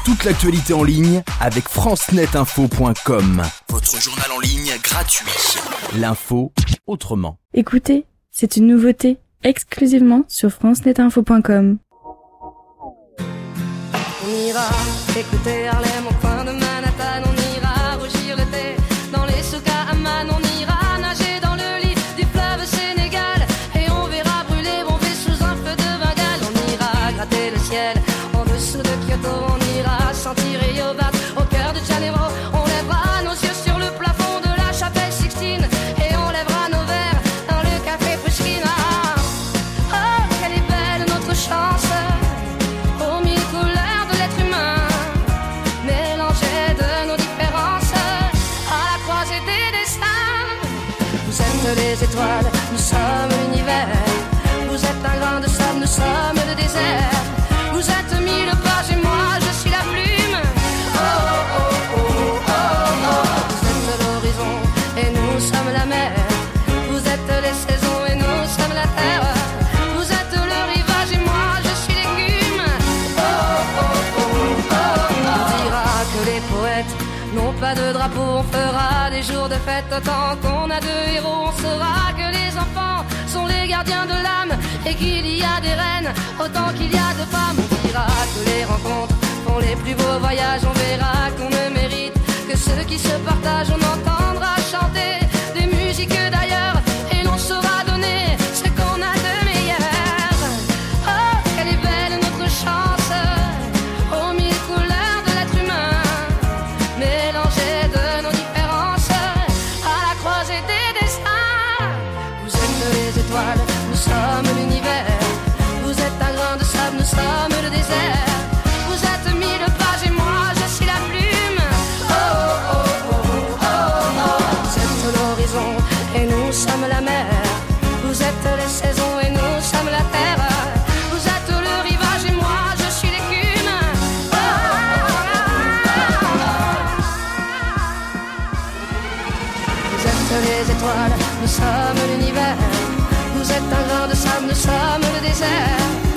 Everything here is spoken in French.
Toute l'actualité en ligne avec francenetinfo.com. Votre journal en ligne gratuit. L'info autrement. Écoutez, c'est une nouveauté, exclusivement sur francenetinfo.com. On ira écouter Harlem au coin de Manhattan, on ira rougir le thé dans les souks à Amman, on ira nager dans le lit du fleuve Sénégal et on verra brûler bomber sous un feu de Bengale. On ira gratter le ciel en dessous de Kyoto, on ira sentir Rio Bat au cœur de Janeiro, on lèvera nos yeux sur le plafond de la chapelle Sixtine et on lèvera nos verres dans le café Pushkin. Oh, quelle est belle notre chance, aux mille couleurs de l'être humain, mélangées de nos différences, à la croisée des destins. Vous êtes les étoiles, nous sommes l'univers. Vous êtes un grain de sable, nous sommes le désert. Vous êtes mille pages et moi je suis la plume. Oh oh oh oh oh oh. Vous êtes l'horizon et nous sommes la mer. Vous êtes les saisons et nous sommes la terre. Vous êtes le rivage et moi je suis l'écume. Oh oh oh oh oh. On dira que les poètes n'ont pas de drapeau, on fera des jours de fête autant qu'on a de héros. On saura que les enfants sont les gardiens de l'âme et qu'il y a des reines autant qu'il y a de femmes. On dira que les rencontres font les plus beaux voyages. On verra qu'on ne mérite que ceux qui se partagent. On entendra chanter des musiques d'ailleurs et l'on saura donner ce qu'on a de meilleur. Oh, quelle est belle notre chance, aux mille couleurs de l'être humain, mélangées de nos différences, à la croisée des destins. Vous êtes les étoiles, nous sommes l'univers. Vous êtes un grain de sable, nous sommes le désert. Vous êtes mille pages et moi je suis la plume. Oh oh oh oh oh oh. Vous êtes l'horizon et nous sommes la mer. Vous êtes les saisons et nous sommes la terre. Vous êtes le rivage et moi je suis l'écume. Oh, oh, oh, oh. Vous êtes les étoiles, nous sommes l'univers. Vous êtes un grain de sable, nous sommes le désert.